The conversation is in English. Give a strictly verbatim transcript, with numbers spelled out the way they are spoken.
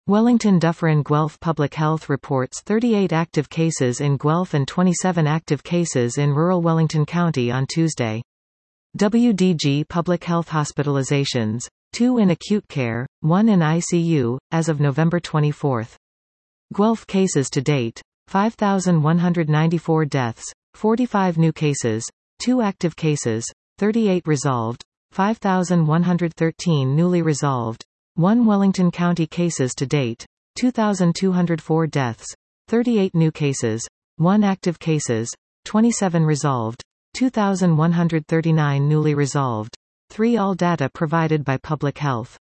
Wellington Dufferin Guelph Public Health reports thirty-eight active cases in Guelph and twenty-seven active cases in rural Wellington County on Tuesday. W D G Public Health hospitalizations, two in acute care, one in I C U, as of November twenty-fourth. Guelph cases to date, five thousand one hundred ninety-four deaths, forty-five new cases, two active cases, thirty-eight resolved, five thousand one hundred thirteen newly resolved, one Wellington County cases to date, two thousand two hundred four deaths, thirty-eight new cases, one active cases, twenty-seven resolved, two thousand one hundred thirty-nine newly resolved, three all data provided by Public Health.